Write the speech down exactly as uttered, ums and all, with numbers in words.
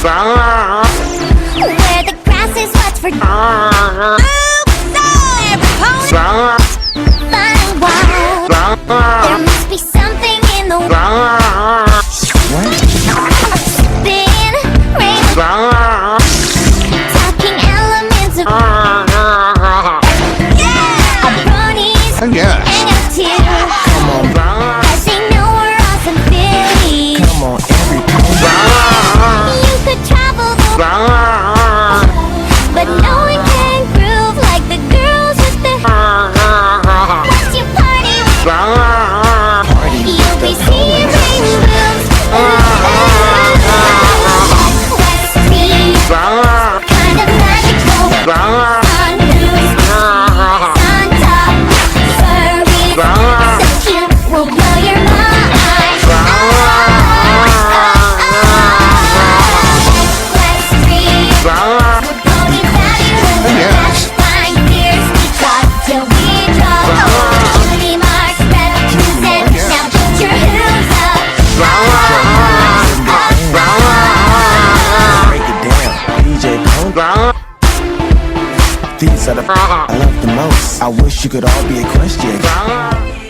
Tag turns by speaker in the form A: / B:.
A: Where the grass is much for Oops, no! Every pony flying wild. There must be something in the wild. Spin, rain, talking elements of yeah! Bronies
B: Yes.
A: hang out too.
B: Come on,
A: Cause they know we're awesome Philly.
B: come on, every pony.
A: You could travel the world, but no one can groove like the girls with the Once you party with you'll be seeing rainbows. West Beach, kind of magical. Sun news, sun top, furry, so cute, will blow your mind. West Beach, we're going fabulous.
B: Yes.
A: Flying fierce, we got till we drop. Cutie marks, represent. Now put your hooves up.
B: Break it down, D J Pony. These are the I love the most. I wish you could all be equestrian.